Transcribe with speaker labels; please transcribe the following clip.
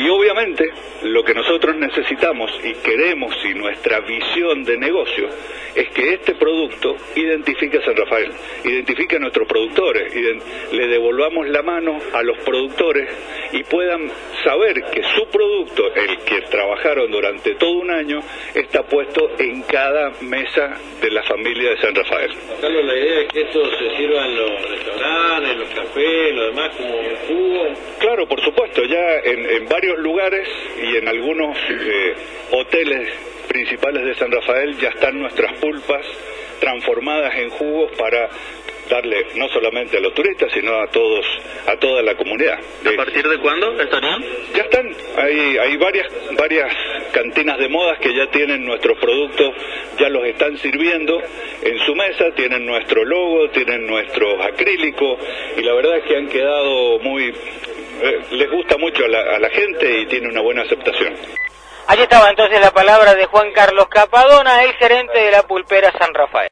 Speaker 1: Y obviamente lo que nosotros necesitamos y queremos y nuestra visión de negocio es que este producto identifique a San Rafael, identifique a nuestros productores, le devolvamos la mano a los productores y puedan saber que su producto, el que trabajaron durante todo un año, está puesto en cada mesa de la familia de San Rafael.
Speaker 2: Carlos, la idea es que esto se sirva en los restaurantes, en los cafés, en lo demás, como jugo.
Speaker 1: Claro, por supuesto, ya en varios lugares y en algunos hoteles principales de San Rafael ya están nuestras pulpas transformadas en jugos para darle no solamente a los turistas, sino a toda la comunidad.
Speaker 3: ¿A partir de cuándo estarían?
Speaker 1: Ya están, hay varias cantinas de modas que ya tienen nuestros productos, ya los están sirviendo en su mesa, tienen nuestro logo, tienen nuestros acrílicos, y la verdad es que han quedado les gusta mucho a la gente y tiene una buena aceptación.
Speaker 4: Allí estaba entonces la palabra de Juan Carlos Capadona, el gerente de la pulpera San Rafael.